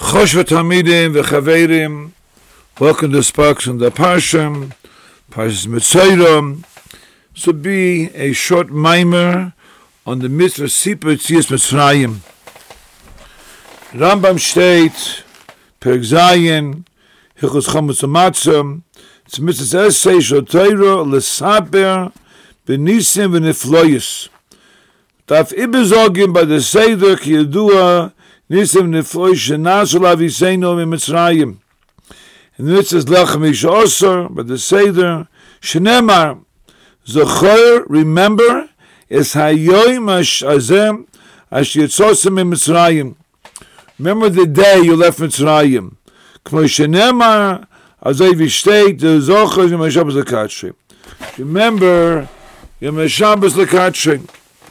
Chosh v'talmidim v'chaverim, welcome to Sparks on the Parshas Mitzayram. This will be a short mimer on the mitzvah Sipur Yetzias Mitzrayim. Rambam steht, Perek Zayin, Hilchos Chametz u'Matzah, it's mitzvah essay shel Torah l'saper b'nisim v'nifloyos. Daf ibezogim by the Seder ki yadua nisim nifloyos shenasu laviseinu mitzrayim. And the mitzvah is lechem ish osor by the Seder shenemar zocher, remember, es hayoim hazem asher yitzosim mitzrayim. Remember the day you left Mitzrayim. K'mo shenemar azay v'shteit zocher yom haShabbos l'katshri. Remember yom haShabbos l'katshri.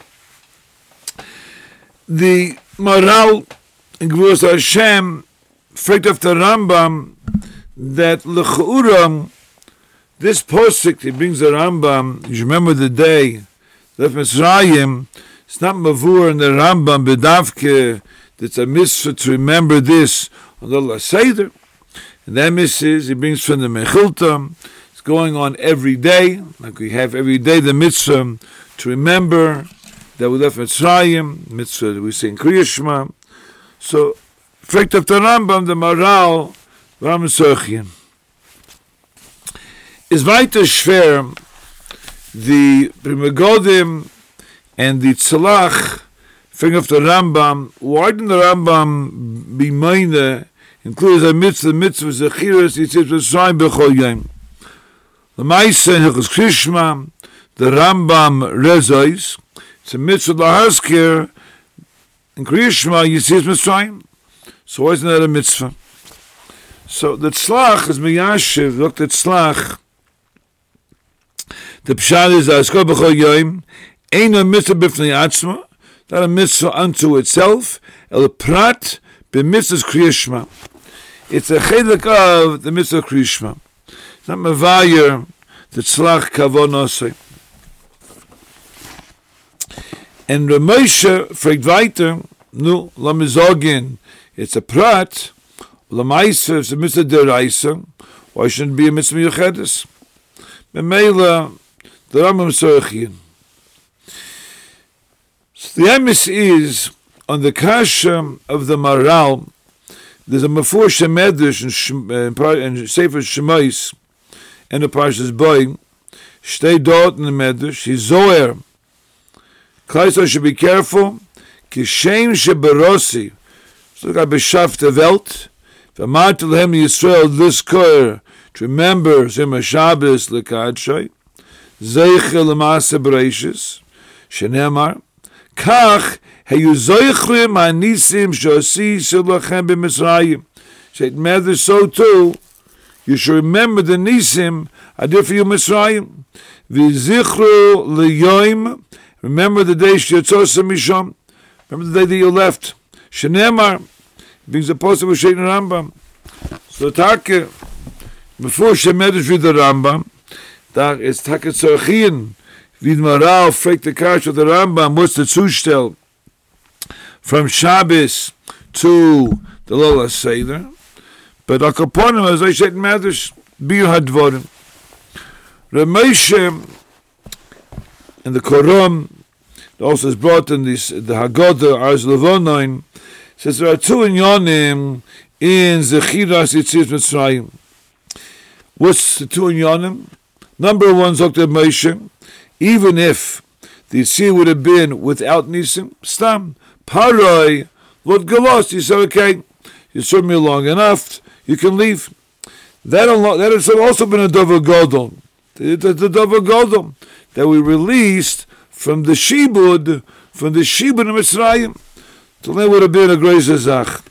The Maral in Gvuras Hashem fragt auf the Rambam that l'cha'uram, this posik, he brings the Rambam, you remember the day, left Mitzrayim, it's not mavur in the Rambam, bedavke, that's a mitzvah to remember this on the last Seder. And that mitzvah is, he brings from the Mechilta, it's going on every day, like we have every day the mitzvah to remember that we left Mitzrayim, mitzvah that we say in Kriya Shema. So, fragt of the Rambam, the Maral, Rambam Sochien. Is weiter schwer, the Primagodim and the Tzalach, fragt of the Rambam, why didn't the Rambam be meine, includes a mitzvah, Zechiras, Yetzias Mitzrayim b'chol yom. The Maisa in Hilchos Kriya Shema, the Rambam rezois, it's a mitzvah lahaskir in Kriya Shema Yetzias Mitzrayim. So why isn't that a mitzvah? So the tzlach is miyashiv. Look at tzlach. The pshat is askol b'chol yom. Ain't a mitzvah b'fnei atzma. Not a mitzvah unto itself. El prat b'mitzvahs Kriya Shema. It's a chelik of the mitzvah Kriya Shema. It's not mevayer the tzlach kavon osay. And Ramosha fragt weiter, nu, lamizogin, it's a prat, lamaisa, it's a mitzvah deraisa, why shouldn't it be a mitzvah yuchedes? Memela, the Rambam Sochien. So the emes is, on the kasha of the Maral, there's a Mefursha Medrash in Sefer Shemais, and the Parshas Boy, stay dort in the Medrash, he's Zoher, Klaisel should be careful. Kishem sheberosi. So I beschaff the Welt. V'amart lehem Yisrael liskor. To remember Zim HaShabbos l'kadshay. Zeichel l'maaseh bereishis. Shenemar. Kach heyu zoichrim ha'nisim she'osi silachem b'Mitzrayim. Said Mother, so too, you should remember the nisim I did for you Mitzrayim. V'zichru l'yoim. Remember the day Shetzosah Misham. Remember the day that you left. Shenemar brings a post of Sheitan Rambam. So Take, before Shemedesh with the Rambam, that is Take Tzorchien, wie Maral fragt the Kash of the Rambam, what's the Zustell from Shabbos to the Lola Seder. But Akaponim, as I said, Medesh, Bir Hadvorim. Ramoshe, and the Koram also is brought in this, the Haggadah, Arz Levonoin, says there are two inyanim in Zechiras Yetzias Mitzrayim. What's the two inyanim? Number one, Dr. Moshe, even if the Yitzir would have been without Nisim, Stam, Paroi, Lord Galos, he said, okay, you served me long enough, you can leave. That has also been a Dover Godel. The Dover Godel that we released from the Shibud of Mitzrayim. So that would have been a great zach.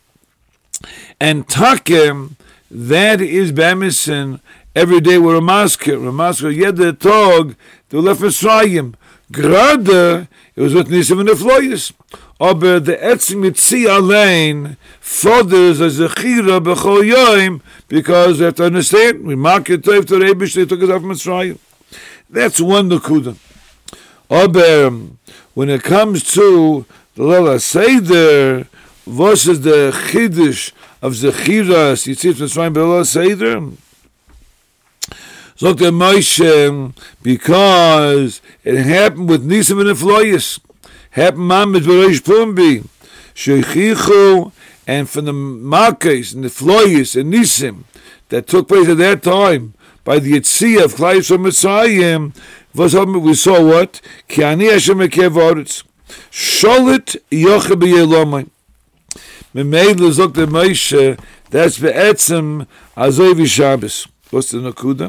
And Takem, that is Bamison, every day we're a masker, Yedda Tog, the left Mitzrayim. Grada, it was with Nisim and the Floyes. Aber the Etzim Yitzi Alein, fathers as a Chira B'chol Yoim, because we have to understand, we mark it to the Rebish, they took us off Mitzrayim. That's one Nakuda. Aber when it comes to the Lola Seder, was is the Chiddush of Zechiras Yetzias Mitzrayim B'Leil Seder? Zok the Moshe, because it happened with Nisim and Efloyas, happened Mamad B'Reish Pumbi, Shechichu, and from the Makkos and the Efloyas and Nisim that took place at that time by the Yetziah of Klal Yisrael Mitzrayim, we saw what? Ki ani Hashem Ekev Haaretz, Sholit Yocheh B'Yelomai. Memele Zok the Moshe, that's Be'etzem Azoy Shabbos. What's the Nakuda?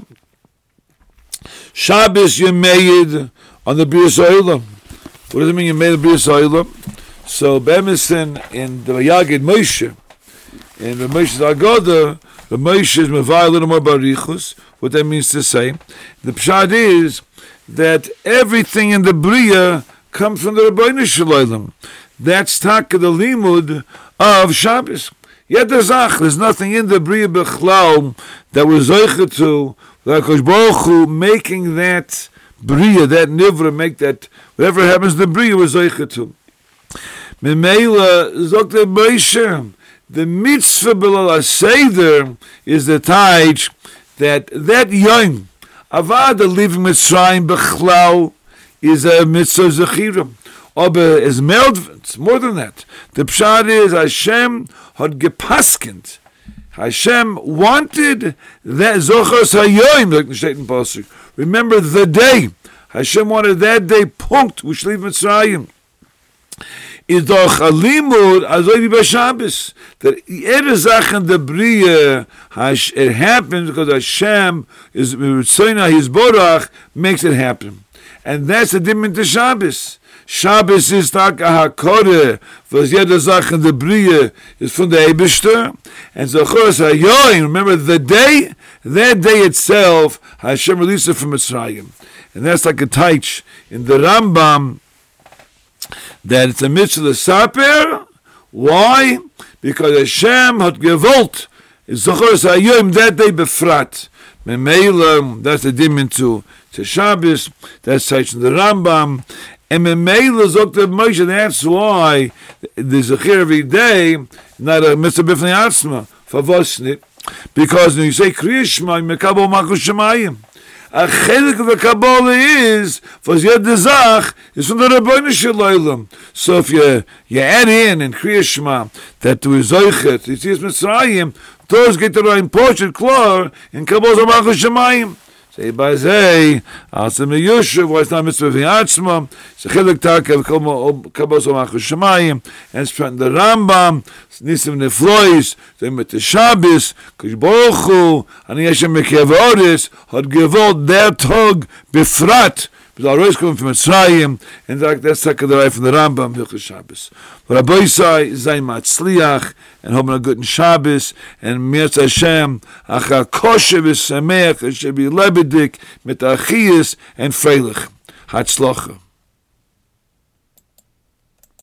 Shabbos you made on the Bris Olam. What does it mean you made the Bris Olam? So Bemison in the Yagid Moshe, in the Moshe's Agoda, the Moshe is Mevai a little more Barichus. What that means to say, the Pshad is that everything in the Bria comes from the Rabbeinu Shalom. That's Taka the Limud of Shabbos. Yet there's nothing in the Bria Bechlau that was Zoichet to the HaKadosh Baruch Hu making that Bria, that Nivra, make that, whatever happens to the Bria was Zoichet to. Memela Zok the Moshe, the mitzvah B'Leil Seder is the taich that Yom Avad leaving Mitzrayim Bechlau is a mitzvah Zechira. Aber is it's more than that. The pshat is Hashem had gepaskent. Hashem wanted that Zochos Hayoim, like the Shaitan Pasuk. Remember the day. Hashem wanted that day, punkt, which leave Mitzrayim. Is doch a limud azoy b'Shabbos. That every zach in the Bria, it happens because Hashem is Ritzoyna, His Borach, makes it happen. And that's the dimon to Shabbos. Shabbos is tak a hakore, was jeder zach in the Bria is from the Eibishter. And Zochos Hayoim, remember the day, that day itself, Hashem released it from Mitzrayim. And that's like a taich in the Rambam, that it's a mitzvah saper. Why? Because Hashem had gewollt Zochos Hayoim that day befrat. Memela, that's the dimin to Shabbos. That's taich in the Rambam. And Memela Zok the Moshe. That's why the Zechir every day not a mitzvah b'fnei atzma for Vosnit. Because when you say Kriya Shema, Mekabel Malchus Shemayim. A chelik of the Kabbalah is was yet the zach is from the Rabbeinu Shalom. So if you add in Kriya Shema that to Zoichet Yetzias Mitzrayim, those get the right portion klar in Kabbalah Malchus Shemayim. Say by say, Asam Yoshev was not mitzvah v'yatzma. So chelik takev Kabbalah Malchus Shemayim, and it's from the Rambam. Nisim Neflois, they met the Shabbos, Kosh Baruch Hu, Ani Hashem Ekev Haaretz, had gewollt their tog befrat, because always coming from Mitzrayim, and that's Takadai from the Rambam, Hilchos Shabbos. But Rabbi Yisai, Zay Matzliach, and Homer a good Shabbos, and Mirz Hashem, Acha Kosher V'Sameach, it should be Lebedik, Mit Achias, and Freilich. Hatzlocha.